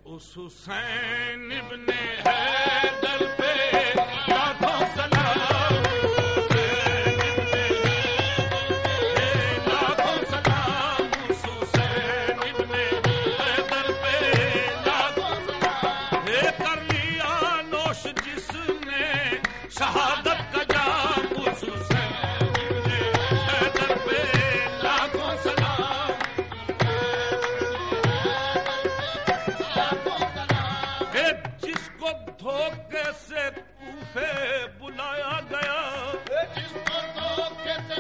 اس حسین ابن حیدر پہ لاکھوں سلام، لاکھوں سلام، اس حسین ابن حیدر پہ لاکھوں سلام، کر لیا نوش جس نے شہادت کا جام، اس حسین ابن حیدر پہ لاکھوں سلام، جس کو دھوکے سے کوفے بلایا گیا، جس کو دھوکے سے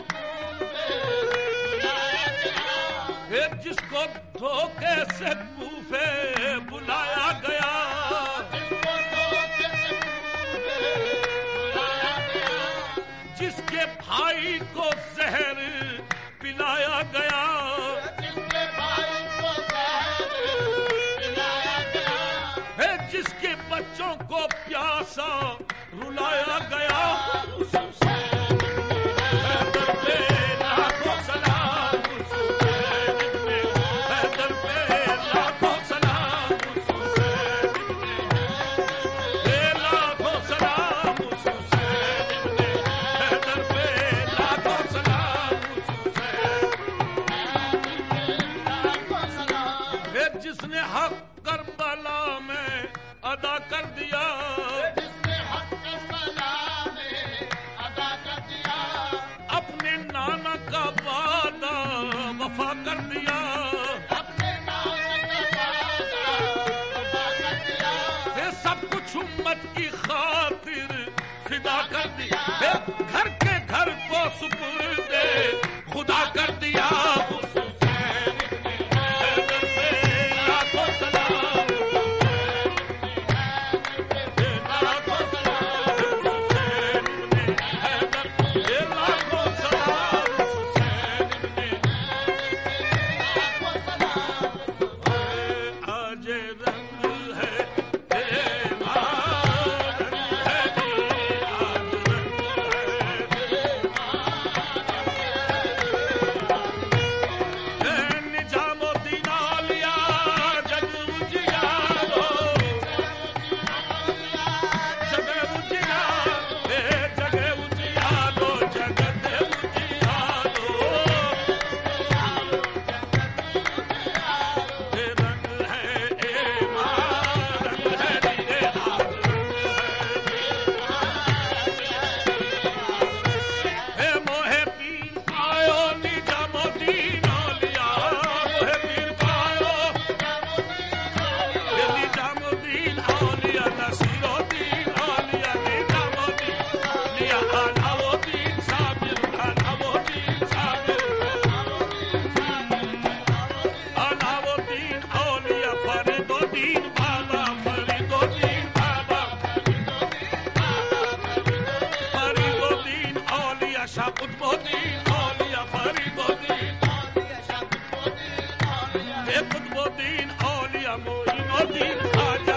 کوفے بلایا گیا، جس کے بھائی کو زہر پلایا گیا، جس کے بچوں کو پیاسا رلایا گیا، اس حسین حیدر پہ لاکھوں سلام، اس حسین ابن حیدر پہ لاکھوں سلام، اس حسین ابن لاکھوں سلام، اس حسین ابن حیدر پہ لاکھوں سلام، اس حسین جس نے حق کربلا میں ادا کر دیا، جس نے حق کربلا میں ادا کر دیا، اپنے نانا کا وعدہ وفا کر دیا، اپنے نانا کا وعدہ وفا کر دیا، سب کچھ امت کی خاطر فدا کر دیا، گھر کے گھر کو سپرد خدا کر دیا، اس حسین ابن حیدر پہ لاکھوں سلام، قطب الدین اولیاء فرید الدین، قطب الدین اولیاء معین الدین خواجہ